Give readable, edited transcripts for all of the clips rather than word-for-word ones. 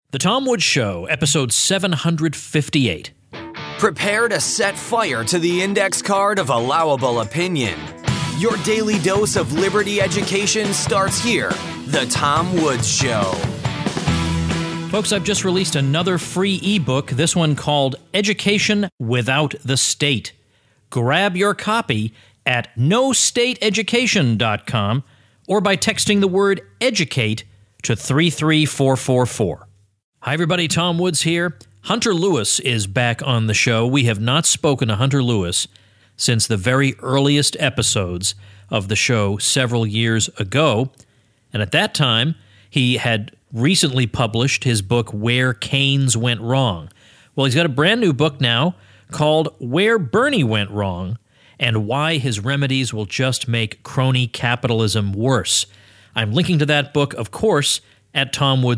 The Tom Woods Show, episode 758. Prepare to set fire to the index card of allowable opinion. Your daily dose of liberty education starts here. The Tom Woods Show. Folks, I've just released another free ebook, this one called Education Without the State. Grab your copy at nostateeducation.com or by texting the word EDUCATE to 33444. Hi, everybody. Tom Woods here. Hunter Lewis is back on the show. We have not spoken to Hunter Lewis since the very earliest episodes of the show several years ago. And at that time, he had recently published his book, Where Keynes Went Wrong. Well, he's got a brand new book now called Where Bernie Went Wrong and Why His Remedies Will Just Make Crony Capitalism Worse. I'm linking to that book, of course, at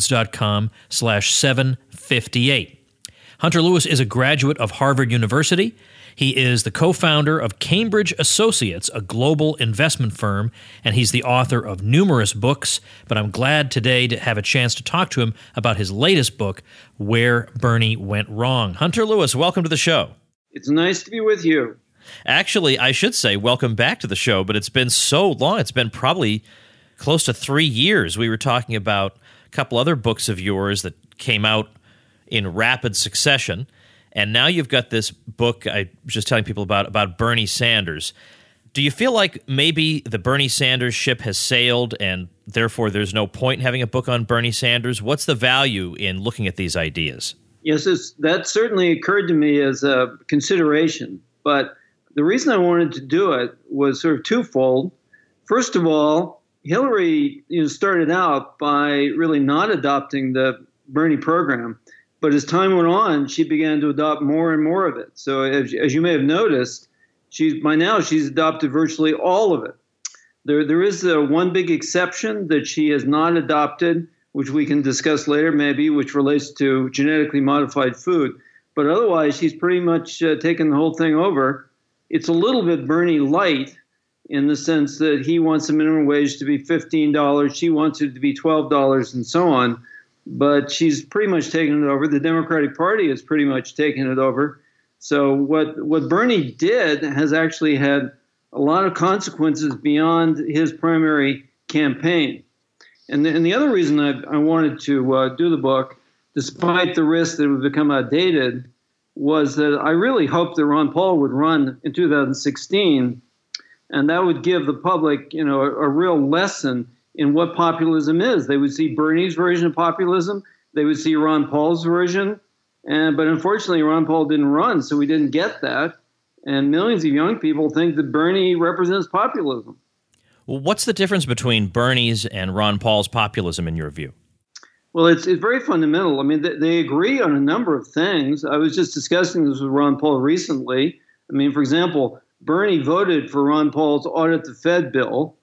tomwoods.com/758. Hunter Lewis is a graduate of Harvard University. He is the co-founder of Cambridge Associates, a global investment firm, and he's the author of numerous books. But I'm glad today to have a chance to talk to him about his latest book, Where Bernie Went Wrong. Hunter Lewis, welcome to the show. It's nice to be with you. Actually, I should say welcome back to the show, but it's been so long. It's been probably close to 3 years. We were talking about a couple other books of yours that came out in rapid succession, and now you've got this book I was just telling people about Bernie Sanders. Do you feel like maybe the Bernie Sanders ship has sailed and therefore there's no point in having a book on Bernie Sanders? What's the value in looking at these ideas? Yes, that certainly occurred to me as a consideration, but the reason I wanted to do it was sort of twofold. First of all, Hillary started out by really not adopting the Bernie program, but as time went on, she began to adopt more and more of it. So as you may have noticed, by now she's adopted virtually all of it. There is one big exception that she has not adopted, which we can discuss later maybe, which relates to genetically modified food. But otherwise, she's pretty much taken the whole thing over. It's a little bit Bernie light, in the sense that he wants the minimum wage to be $15, she wants it to be $12, and so on. But she's pretty much taken it over. The Democratic Party has pretty much taken it over. So what Bernie did has actually had a lot of consequences beyond his primary campaign. And the other reason I wanted to do the book, despite the risk that it would become outdated, was that I really hoped that Ron Paul would run in 2016. And that would give the public, a real lesson in what populism is. They would see Bernie's version of populism. They would see Ron Paul's version. But unfortunately, Ron Paul didn't run, so we didn't get that. And millions of young people think that Bernie represents populism. Well, what's the difference between Bernie's and Ron Paul's populism in your view? Well, it's very fundamental. I mean, they agree on a number of things. I was just discussing this with Ron Paul recently. I mean, for example, Bernie voted for Ron Paul's Audit the Fed bill.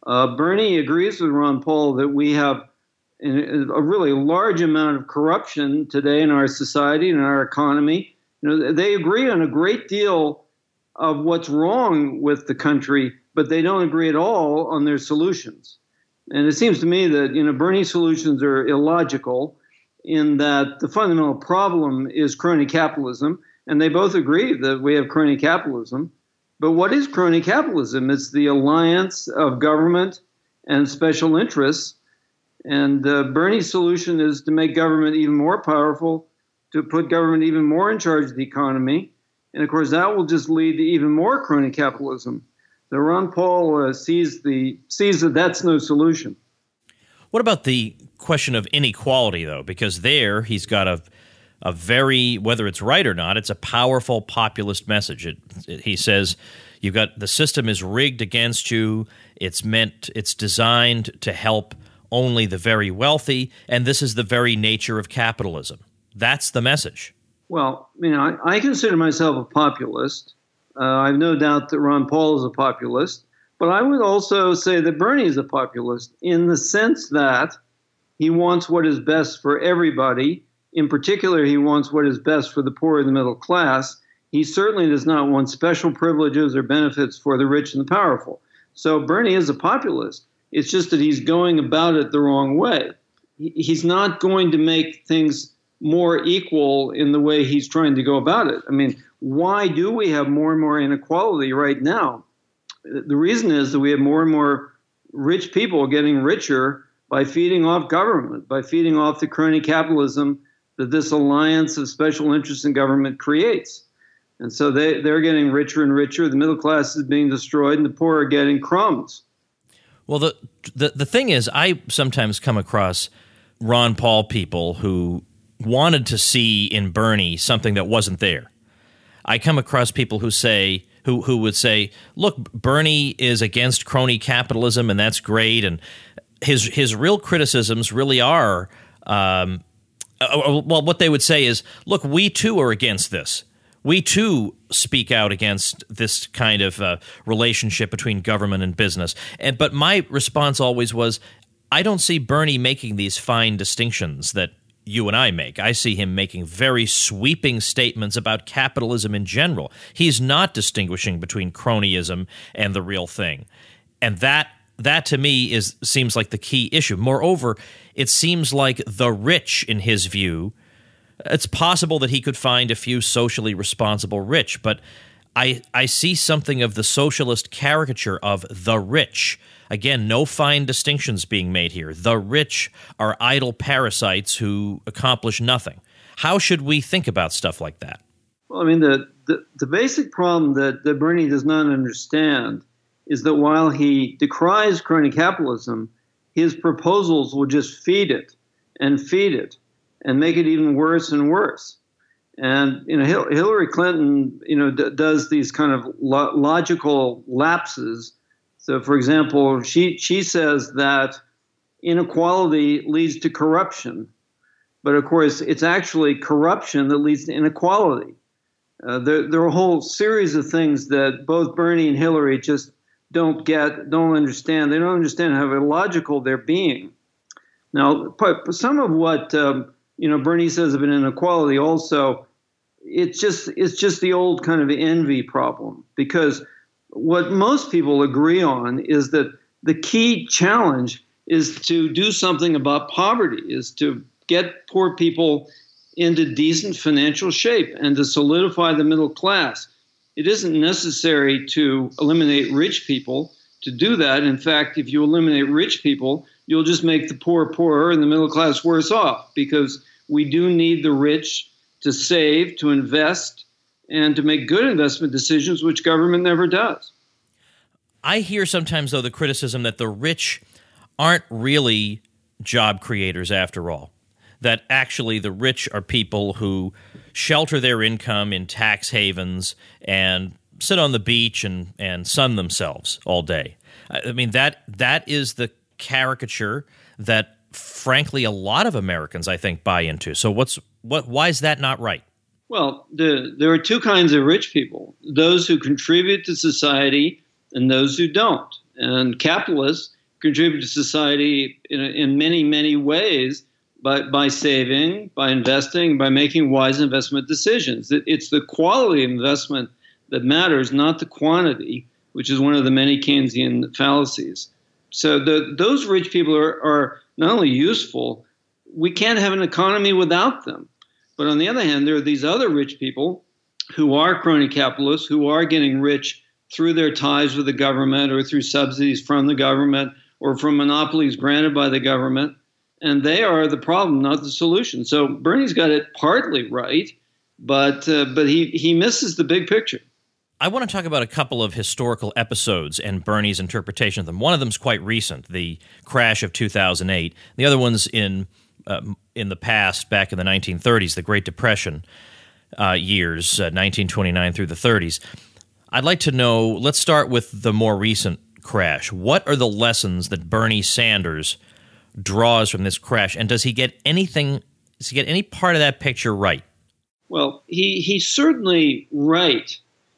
Bernie agrees with Ron Paul that we have a really large amount of corruption today in our society and in our economy. They agree on a great deal of what's wrong with the country, but they don't agree at all on their solutions. And it seems to me that Bernie's solutions are illogical in that the fundamental problem is crony capitalism, and they both agree that we have crony capitalism. But what is crony capitalism? It's the alliance of government and special interests. And Bernie's solution is to make government even more powerful, to put government even more in charge of the economy. And of course, that will just lead to even more crony capitalism. So Ron Paul sees that that's no solution. What about the question of inequality, though? Because there he's got a very, whether it's right or not, it's a powerful populist message. He says, you've got the system is rigged against you. It's designed to help only the very wealthy, and this is the very nature of capitalism. That's the message. Well, I consider myself a populist. I have no doubt that Ron Paul is a populist, but I would also say that Bernie is a populist in the sense that he wants what is best for everybody. In particular, he wants what is best for the poor and the middle class. He certainly does not want special privileges or benefits for the rich and the powerful. So Bernie is a populist. It's just that he's going about it the wrong way. he's not going to make things more equal in the way he's trying to go about it. I mean, why do we have more and more inequality right now? The reason is that we have more and more rich people getting richer by feeding off government, by feeding off the crony capitalism that this alliance of special interests in government creates. And so they're getting richer and richer. The middle class is being destroyed, and the poor are getting crumbs. Well, the thing is, I sometimes come across Ron Paul people who wanted to see in Bernie something that wasn't there. I come across people who say who would say, "Look, Bernie is against crony capitalism, and that's great." And his real criticisms really are, well, what they would say is, "Look, we too are against this. We too speak out against this kind of relationship between government and business." But my response always was, I don't see Bernie making these fine distinctions that you and I make. I see him making very sweeping statements about capitalism in general. He's not distinguishing between cronyism and the real thing. And that to me seems like the key issue. Moreover, it seems like the rich, in his view, it's possible that he could find a few socially responsible rich, but I see something of the socialist caricature of the rich. Again, no fine distinctions being made here. The rich are idle parasites who accomplish nothing. How should we think about stuff like that? Well, I mean, the basic problem that Bernie does not understand is that while he decries crony capitalism, his proposals will just feed it and make it even worse and worse. And Hillary Clinton, does these kind of logical lapses. So, for example, she says that inequality leads to corruption, but of course, it's actually corruption that leads to inequality. There are a whole series of things that both Bernie and Hillary just don't understand. They don't understand how illogical they're being. Now, some of what Bernie says of an inequality also, it's just the old kind of envy problem, because what most people agree on is that the key challenge is to do something about poverty, is to get poor people into decent financial shape and to solidify the middle class. It isn't necessary to eliminate rich people to do that. In fact, if you eliminate rich people, you'll just make the poor poorer and the middle class worse off, because we do need the rich to save, to invest, and to make good investment decisions, which government never does. I hear sometimes, though, the criticism that the rich aren't really job creators after all, that actually the rich are people who shelter their income in tax havens and sit on the beach and sun themselves all day. I mean, that is the caricature that, frankly, a lot of Americans, I think, buy into. So why is that not right? Well, there are two kinds of rich people: those who contribute to society and those who don't. And capitalists contribute to society in many, many ways by saving, by investing, by making wise investment decisions. It's the quality of investment that matters, not the quantity, which is one of the many Keynesian fallacies. So those rich people are not only useful, we can't have an economy without them. But on the other hand, there are these other rich people who are crony capitalists, who are getting rich through their ties with the government or through subsidies from the government or from monopolies granted by the government. And they are the problem, not the solution. So Bernie's got it partly right, but he misses the big picture. I want to talk about a couple of historical episodes and Bernie's interpretation of them. One of them is quite recent, the crash of 2008. The other one's in the past, back in the 1930s, the Great Depression years, 1929 through the 30s. I'd like to know, let's start with the more recent crash. What are the lessons that Bernie Sanders draws from this crash, and does he get any part of that picture right? Well, he's certainly right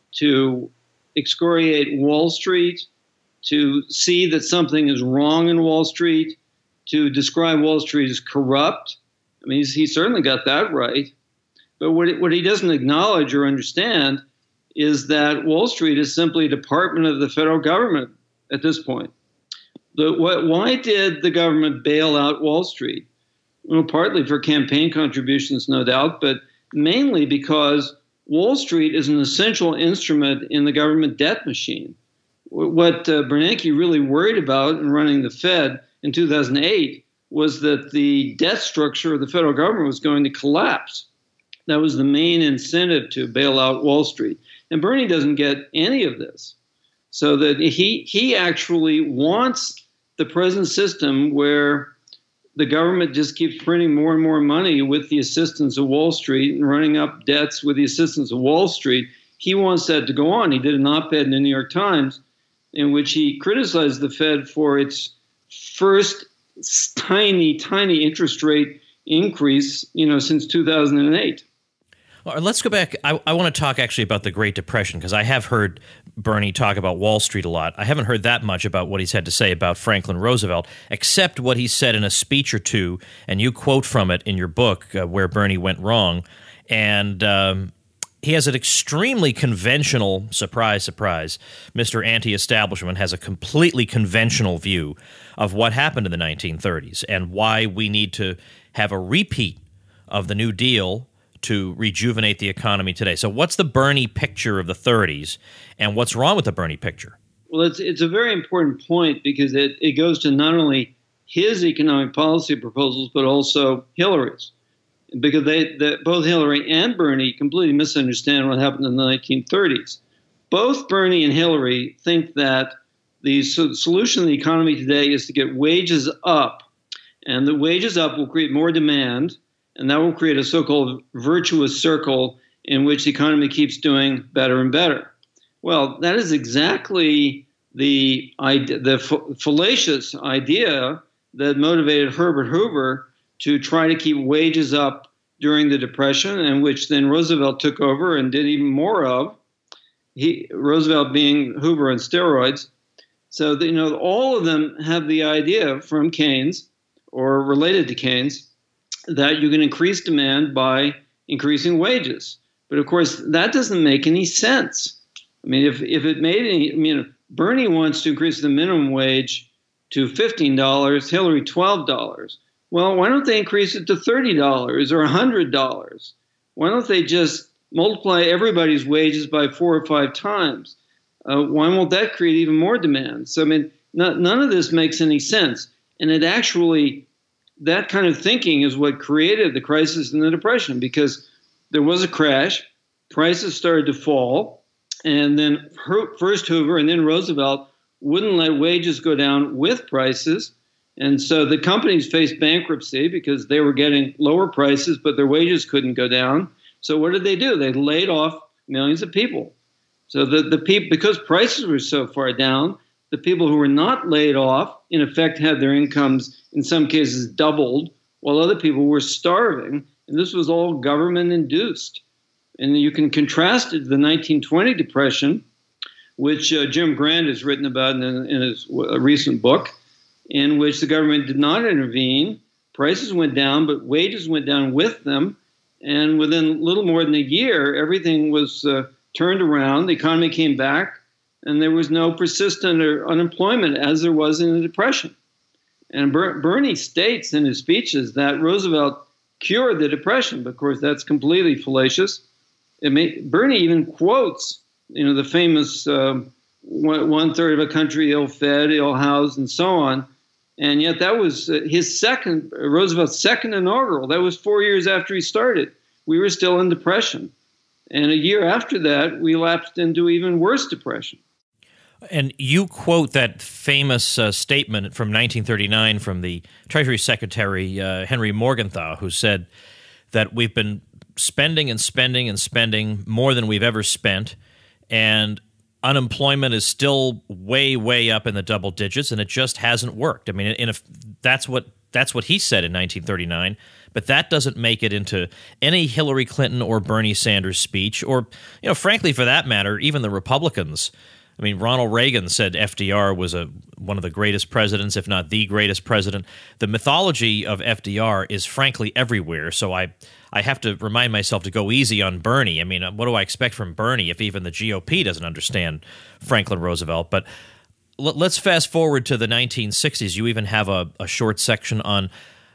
to excoriate Wall Street, to see that something is wrong in Wall Street, to describe Wall Street as corrupt. I mean, he certainly got that right. But what he doesn't acknowledge or understand is that Wall Street is simply a department of the federal government at this point. Why did the government bail out Wall Street? Well, partly for campaign contributions, no doubt, but mainly because Wall Street is an essential instrument in the government debt machine. What Bernanke really worried about in running the Fed in 2008 was that the debt structure of the federal government was going to collapse. That was the main incentive to bail out Wall Street. And Bernie doesn't get any of this. So that he actually wants the present system where the government just keeps printing more and more money with the assistance of Wall Street and running up debts with the assistance of Wall Street. He wants that to go on. He did an op-ed in the New York Times in which he criticized the Fed for its first tiny interest rate increase, since 2008. Let's go back. I want to talk actually about the Great Depression because I have heard Bernie talk about Wall Street a lot. I haven't heard that much about what he's had to say about Franklin Roosevelt, except what he said in a speech or two, and you quote from it in your book where Bernie went wrong. And he has an extremely conventional, surprise, Mr. Anti-Establishment has a completely conventional view of what happened in the 1930s and why we need to have a repeat of the New Deal to rejuvenate the economy today. So what's the Bernie picture of the 30s, and what's wrong with the Bernie picture? Well, it's a very important point because it goes to not only his economic policy proposals, but also Hillary's. Because both Hillary and Bernie completely misunderstand what happened in the 1930s. Both Bernie and Hillary think that the solution to the economy today is to get wages up, and the wages up will create more demand, and that will create a so-called virtuous circle in which the economy keeps doing better and better. Well, that is exactly the fallacious idea that motivated Herbert Hoover to try to keep wages up during the Depression, and which then Roosevelt took over and did even more of. Roosevelt being Hoover on steroids. So, all of them have the idea from Keynes, or related to Keynes, that you can increase demand by increasing wages. But of course, that doesn't make any sense. I mean, if it made any, Bernie wants to increase the minimum wage to $15, Hillary $12. Well, why don't they increase it to $30 or $100? Why don't they just multiply everybody's wages by 4 or 5 times? Why won't that create even more demand? So, none of this makes any sense. And it actually, that kind of thinking is what created the crisis and the Depression, because there was a crash, prices started to fall, and then first Hoover and then Roosevelt wouldn't let wages go down with prices. And so the companies faced bankruptcy because they were getting lower prices, but their wages couldn't go down. So what did they do? They laid off millions of people. So the people, because prices were so far down, the people who were not laid off, in effect, had their incomes, in some cases, doubled, while other people were starving. And this was all government-induced. And you can contrast it to the 1920 Depression, which Jim Grant has written about in his recent book, in which the government did not intervene. Prices went down, but wages went down with them. And within little more than a year, everything was turned around. The economy came back, and there was no persistent unemployment as there was in the Depression. And Bernie states in his speeches that Roosevelt cured the Depression, but of course that's completely fallacious. Bernie even quotes, the famous 1/3 of a country ill-fed, ill-housed, and so on. And yet that was Roosevelt's second inaugural. That was 4 years after he started. We were still in Depression. And a year after that, we lapsed into even worse depression. And you quote that famous statement from 1939 from the Treasury Secretary Henry Morgenthau, who said that we've been spending and spending and spending more than we've ever spent, and unemployment is still way, way up in the double digits, and it just hasn't worked. I mean, that's what he said in 1939, but that doesn't make it into any Hillary Clinton or Bernie Sanders speech, or, frankly, for that matter, even the Republicans. I mean, Ronald Reagan said FDR was one of the greatest presidents, if not the greatest president. The mythology of FDR is frankly everywhere, so I have to remind myself to go easy on Bernie. I mean, what do I expect from Bernie if even the GOP doesn't understand Franklin Roosevelt? But let's fast forward to the 1960s. You even have a short section on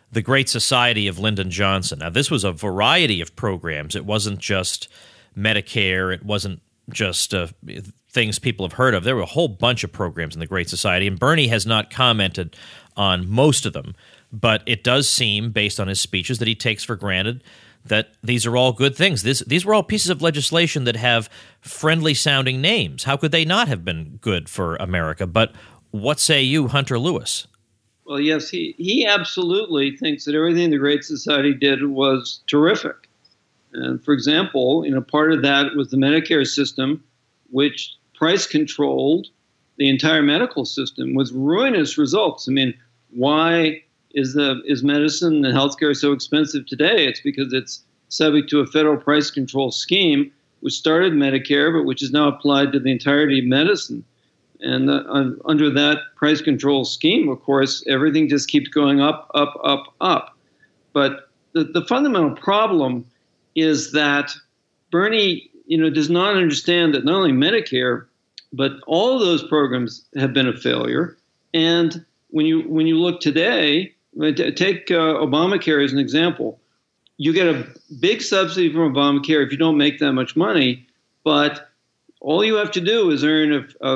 the Great Society of Lyndon Johnson. Now, this was a variety of programs. It wasn't just Medicare. It wasn't just things people have heard of. There were a whole bunch of programs in the Great Society, and Bernie has not commented on most of them. But it does seem, based on his speeches, that he takes for granted that these are all good things. These were all pieces of legislation that have friendly-sounding names. How could they not have been good for America? But what say you, Hunter Lewis? Well, yes, he absolutely thinks that everything the Great Society did was terrific. And for example, part of that was the Medicare system, which price controlled the entire medical system with ruinous results. I mean, why is medicine and healthcare so expensive today? It's because it's subject to a federal price control scheme, which started Medicare, but which is now applied to the entirety of medicine. And under that price control scheme, of course, everything just keeps going up, up, up, up. But the fundamental problem is that Bernie, does not understand that not only Medicare, but all of those programs have been a failure. And when you look today, take Obamacare as an example. You get a big subsidy from Obamacare if you don't make that much money, but all you have to do is earn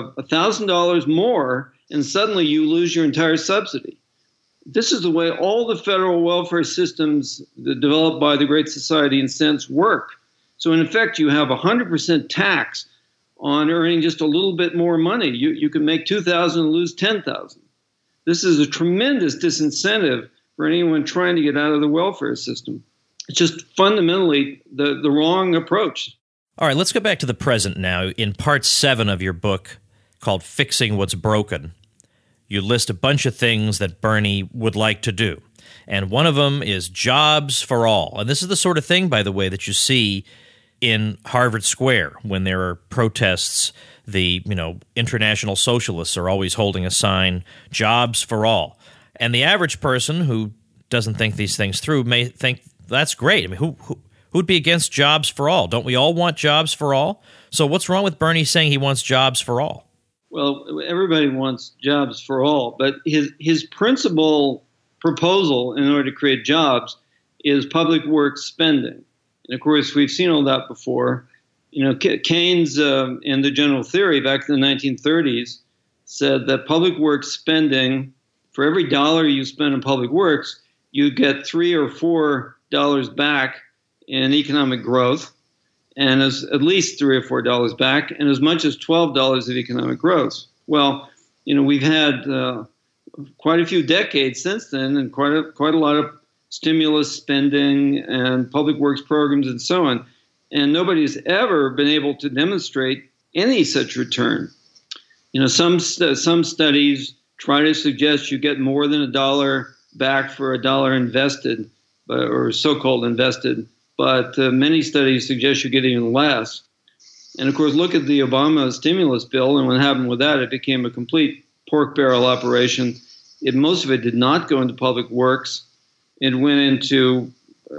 $1,000 more, and suddenly you lose your entire subsidy. This is the way all the federal welfare systems developed by the Great Society in sense work. So in effect, you have 100% tax on earning just a little bit more money. You can make $2,000 and lose $10,000. This is a tremendous disincentive for anyone trying to get out of the welfare system. It's just fundamentally the wrong approach. All right, let's go back to the present now. In part 7 of your book called Fixing What's Broken, you list a bunch of things that Bernie would like to do. And one of them is jobs for all. And this is the sort of thing, by the way, that you see in Harvard Square when there are protests. The international socialists are always holding a sign, jobs for all. And the average person who doesn't think these things through may think that's great. I mean, who'd be against jobs for all? Don't we all want jobs for all? So what's wrong with Bernie saying he wants jobs for all? Well, everybody wants jobs for all, but his principal proposal in order to create jobs is public works spending. And of course, we've seen all that before. Keynes in the General Theory back in the 1930s said that public works spending, for every dollar you spend on public works, you get $3 or $4 back in economic growth, and at least $3 or $4 back, and as much as $12 of economic growth. Well, we've had quite a few decades since then, and quite a lot of stimulus spending and public works programs and so on, and nobody's ever been able to demonstrate any such return. Some studies try to suggest you get more than $1 back for $1 invested, or so-called invested. But many studies suggest you get even less. And of course, look at the Obama stimulus bill, and what happened with that, it became a complete pork barrel operation. Most of it did not go into public works. It went into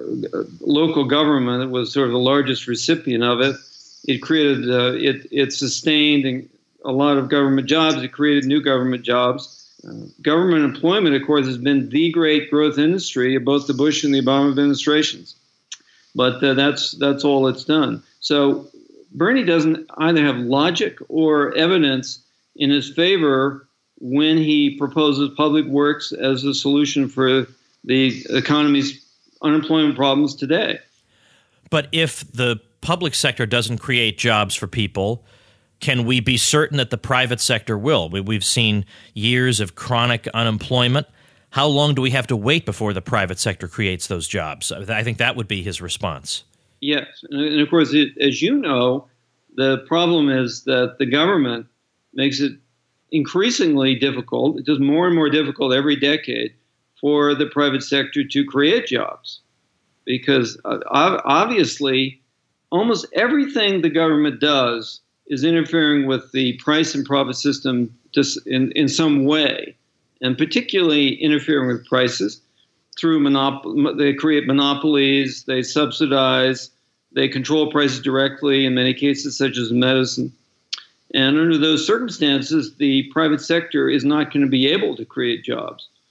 local government. It was sort of the largest recipient of it. It created, it sustained a lot of government jobs. It created new government jobs. Government employment, of course, has been the great growth industry of both the Bush and the Obama administrations. But that's all it's done. So Bernie doesn't either have logic or evidence in his favor when he proposes public works as a solution for the economy's unemployment problems today. But if the public sector doesn't create jobs for people, can we be certain that the private sector will? We've seen years of chronic unemployment. How long do we have to wait before the private sector creates those jobs? I think that would be his response. Yes. And of course, as you know, the problem is that the government makes it increasingly difficult. It does more and more difficult every decade for the private sector to create jobs. Because obviously, almost everything the government does is interfering with the price and profit system just in some way, and particularly interfering with prices through they create monopolies, they subsidize, they control prices directly in many cases, such as medicine. And under those circumstances, the private sector is not going to be able to create jobs.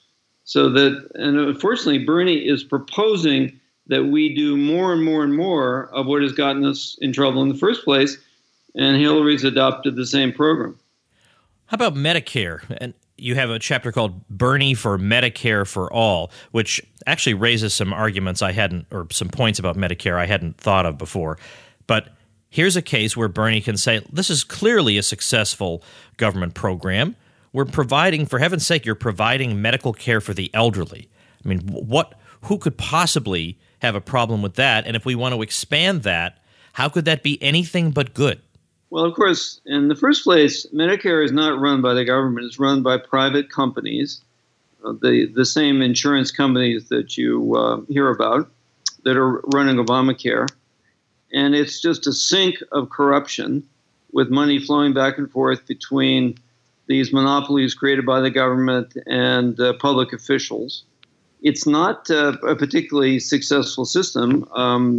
So that, and unfortunately, Bernie is proposing that we do more and more and more of what has gotten us in trouble in the first place, and Hillary's adopted the same program. How about Medicare? And you have a chapter called Bernie for Medicare for All, which actually raises some arguments I hadn't, or some points about Medicare I hadn't thought of before. But here's a case where Bernie can say, this is clearly a successful government program. We're providing, for heaven's sake, you're providing medical care for the elderly. I mean, who could possibly have a problem with that? And if we want to expand that, how could that be anything but good? Well, of course, in the first place, Medicare is not run by the government. It's run by private companies, the same insurance companies that you hear about that are running Obamacare. And it's just a sink of corruption with money flowing back and forth between these monopolies created by the government and public officials. It's not a particularly successful system.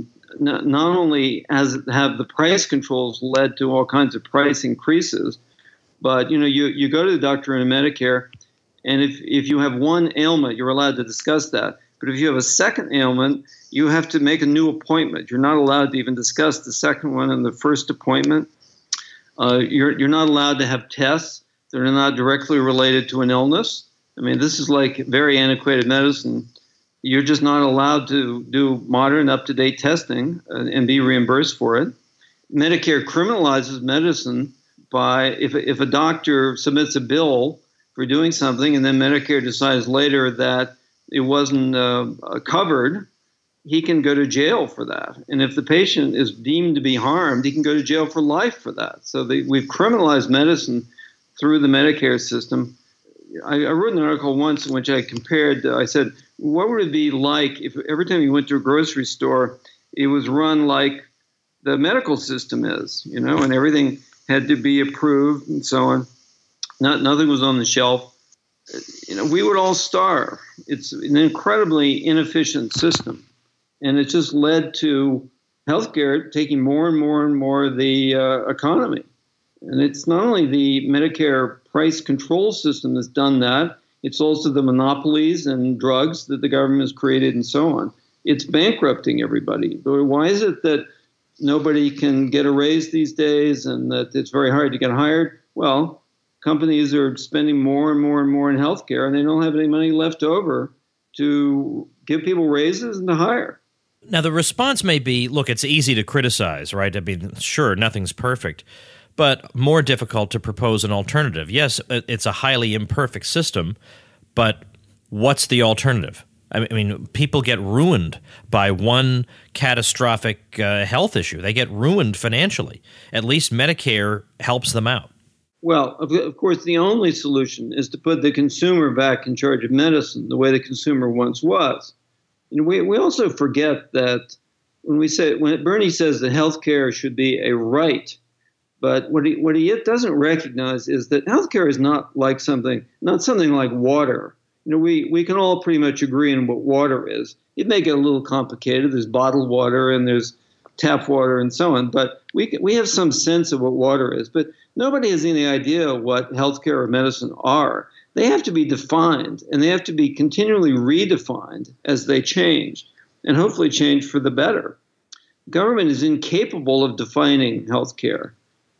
Not only have the price controls led to all kinds of price increases, but you go to the doctor in a Medicare, and if you have one ailment, you're allowed to discuss that. But if you have a second ailment, you have to make a new appointment. You're not allowed to even discuss the second one in the first appointment. You're not allowed to have tests that are not directly related to an illness. I mean, this is like very antiquated medicine. You're just not allowed to do modern, up-to-date testing and be reimbursed for it. Medicare criminalizes medicine by if a doctor submits a bill for doing something and then Medicare decides later that it wasn't covered, he can go to jail for that. And if the patient is deemed to be harmed, he can go to jail for life for that. So we've criminalized medicine through the Medicare system. I wrote an article once in which I compared, I said, what would it be like if every time you went to a grocery store, it was run like the medical system is, and everything had to be approved and so on. Nothing was on the shelf. We would all starve. It's an incredibly inefficient system. And it just led to healthcare taking more and more and more of the economy. And it's not only the Medicare price control system that's done that, it's also the monopolies and drugs that the government has created and so on. It's bankrupting everybody. Why is it that nobody can get a raise these days and that it's very hard to get hired? Well, companies are spending more and more and more in healthcare, and they don't have any money left over to give people raises and to hire. Now, the response may be, look, it's easy to criticize, right? I mean, sure, nothing's perfect, but more difficult to propose an alternative. Yes, it's a highly imperfect system, but what's the alternative? I mean, people get ruined by one catastrophic health issue. They get ruined financially. At least Medicare helps them out. Well, of course, the only solution is to put the consumer back in charge of medicine the way the consumer once was. We also forget that when Bernie says that healthcare should be a right, but what he doesn't recognize is that healthcare is not something like water. We can all pretty much agree on what water is. It may get a little complicated. There's bottled water and there's tap water and so on, but we have some sense of what water is. But nobody has any idea what healthcare or medicine are. They have to be defined, and they have to be continually redefined as they change, and hopefully change for the better. Government is incapable of defining healthcare.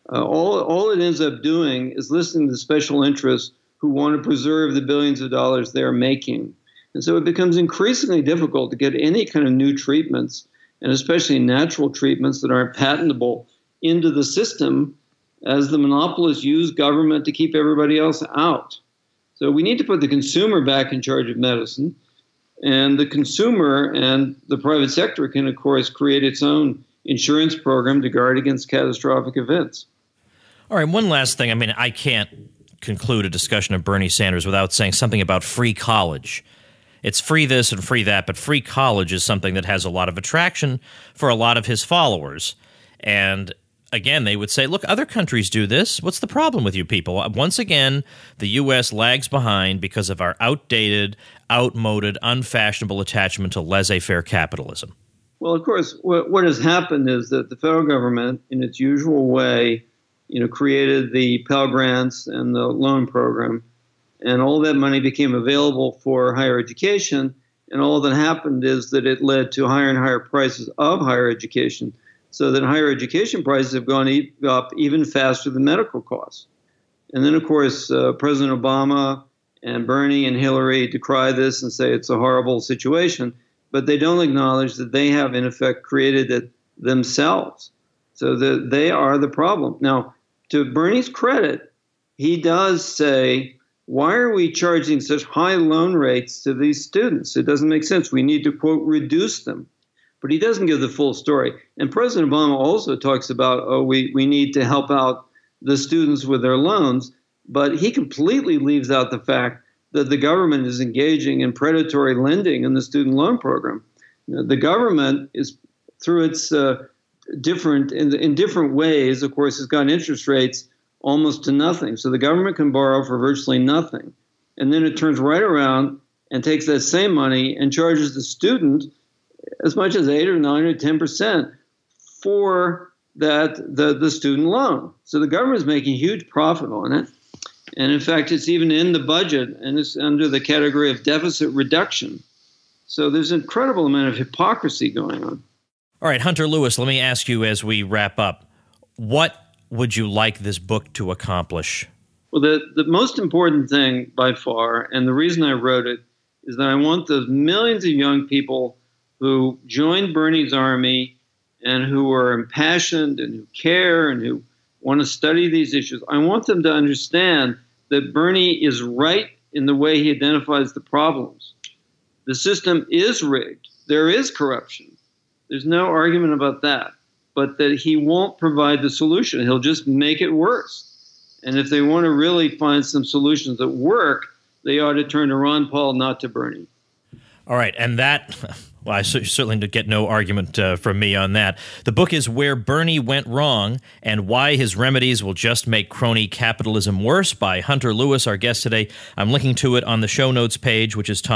All it ends up doing is listening to special interests who want to preserve the billions of dollars they're making. And so it becomes increasingly difficult to get any kind of new treatments, and especially natural treatments that aren't patentable, into the system as the monopolists use government to keep everybody else out. So we need to put the consumer back in charge of medicine. And the consumer and the private sector can, of course, create its own insurance program to guard against catastrophic events. All right, one last thing. I mean, I can't conclude a discussion of Bernie Sanders without saying something about free college. It's free this and free that, but free college is something that has a lot of attraction for a lot of his followers. And again, they would say, look, other countries do this. What's the problem with you people? Once again, the U.S. lags behind because of our outdated, outmoded, unfashionable attachment to laissez-faire capitalism. Well, of course, what has happened is that the federal government, in its usual way, created the Pell Grants and the loan program and all that money became available for higher education. And all that happened is that it led to higher and higher prices of higher education, so that higher education prices have gone up even faster than medical costs. And then, of course, President Obama and Bernie and Hillary decry this and say it's a horrible situation, but they don't acknowledge that they have, in effect, created it themselves. So that they are the problem. Now, to Bernie's credit, he does say, why are we charging such high loan rates to these students? It doesn't make sense. We need to, quote, reduce them. But he doesn't give the full story. And President Obama also talks about, we need to help out the students with their loans. But he completely leaves out the fact that the government is engaging in predatory lending in the student loan program. The government is, through its in different ways, of course, has got interest rates almost to nothing. So the government can borrow for virtually nothing. And then it turns right around and takes that same money and charges the student as much as 8 or 9 or 10% for the student loan. So the government is making huge profit on it. And in fact, it's even in the budget, and it's under the category of deficit reduction. So there's an incredible amount of hypocrisy going on. All right, Hunter Lewis, let me ask you as we wrap up, what would you like this book to accomplish? Well, the most important thing by far, and the reason I wrote it, is that I want the millions of young people who joined Bernie's army and who are impassioned and who care and who want to study these issues, I want them to understand that Bernie is right in the way he identifies the problems. The system is rigged. There is corruption. There's no argument about that. But that he won't provide the solution. He'll just make it worse. And if they want to really find some solutions that work, they ought to turn to Ron Paul, not to Bernie. All right, and that, well, I certainly get no argument from me on that. The book is Where Bernie Went Wrong and Why His Remedies Will Just Make Crony Capitalism Worse by Hunter Lewis, our guest today. I'm linking to it on the show notes page, which is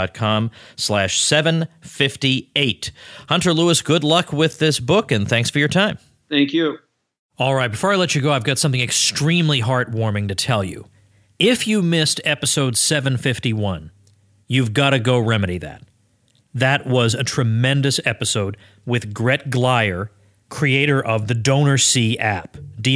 tomwoods.com/758. Hunter Lewis, good luck with this book, and thanks for your time. Thank you. All right, before I let you go, I've got something extremely heartwarming to tell you. If you missed episode 751, you've got to go remedy that. That was a tremendous episode with Gret Glyer, creator of the DonorSee app,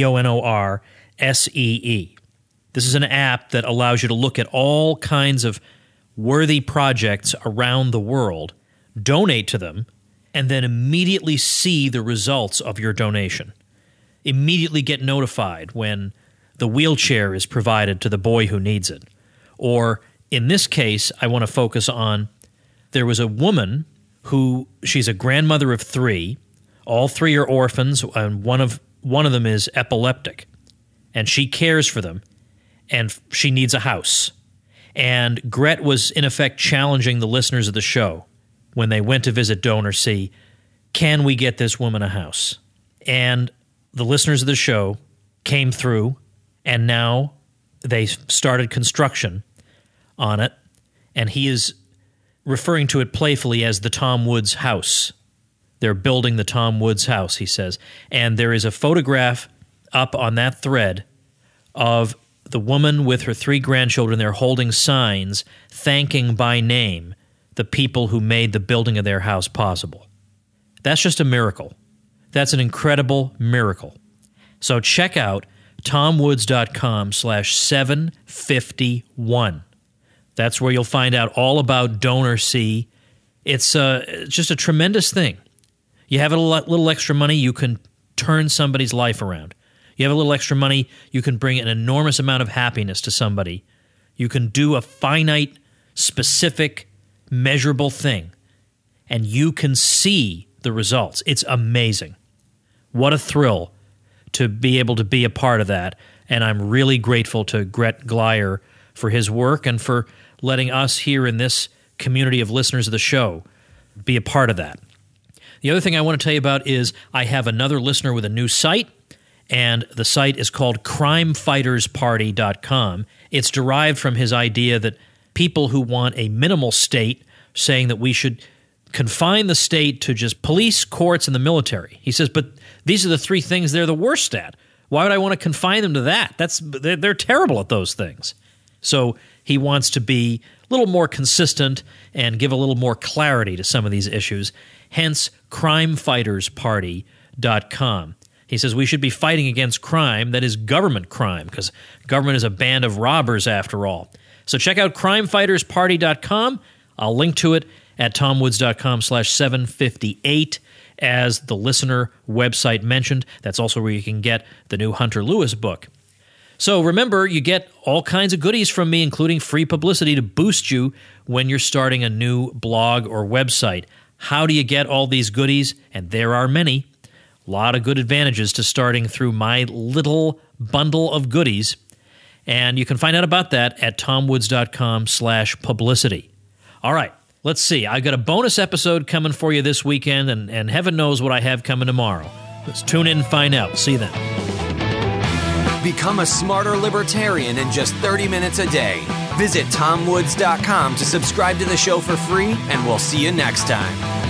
DonorSee. This is an app that allows you to look at all kinds of worthy projects around the world, donate to them, and then immediately see the results of your donation. Immediately get notified when the wheelchair is provided to the boy who needs it. Or in this case, I want to focus on, there was a woman who, she's a grandmother of 3. All 3 are orphans, and one of them is epileptic. And she cares for them, and she needs a house. And Gret was, in effect, challenging the listeners of the show when they went to visit DonorSee, can we get this woman a house? And the listeners of the show came through, and now they started construction on it, and he is referring to it playfully as the Tom Woods house. They're building the Tom Woods house, he says. And there is a photograph up on that thread of the woman with her 3 grandchildren. They're holding signs thanking by name the people who made the building of their house possible. That's just a miracle. That's an incredible miracle. So check out tomwoods.com/751. That's where you'll find out all about DonorSee. It's just a tremendous thing. You have a little extra money, you can turn somebody's life around. You have a little extra money, you can bring an enormous amount of happiness to somebody. You can do a finite, specific, measurable thing, and you can see the results. It's amazing. What a thrill to be able to be a part of that, and I'm really grateful to Gret Glyer for his work and for letting us here in this community of listeners of the show be a part of that. The other thing I want to tell you about is I have another listener with a new site, and the site is called crimefightersparty.com. It's derived from his idea that people who want a minimal state, saying that we should confine the state to just police, courts, and the military. He says, but these are the 3 things they're the worst at. Why would I want to confine them to that? They're terrible at those things. So he wants to be a little more consistent and give a little more clarity to some of these issues. Hence, crimefightersparty.com. He says we should be fighting against crime that is government crime, because government is a band of robbers after all. So check out crimefightersparty.com. I'll link to it at tomwoods.com/758 as the listener website mentioned. That's also where you can get the new Hunter Lewis book. So remember, you get all kinds of goodies from me, including free publicity to boost you when you're starting a new blog or website. How do you get all these goodies? And there are many. A lot of good advantages to starting through my little bundle of goodies. And you can find out about that at tomwoods.com/publicity. All right, let's see. I've got a bonus episode coming for you this weekend, and heaven knows what I have coming tomorrow. Let's tune in and find out. See you then. Become a smarter libertarian in just 30 minutes a day. Visit tomwoods.com to subscribe to the show for free, and we'll see you next time.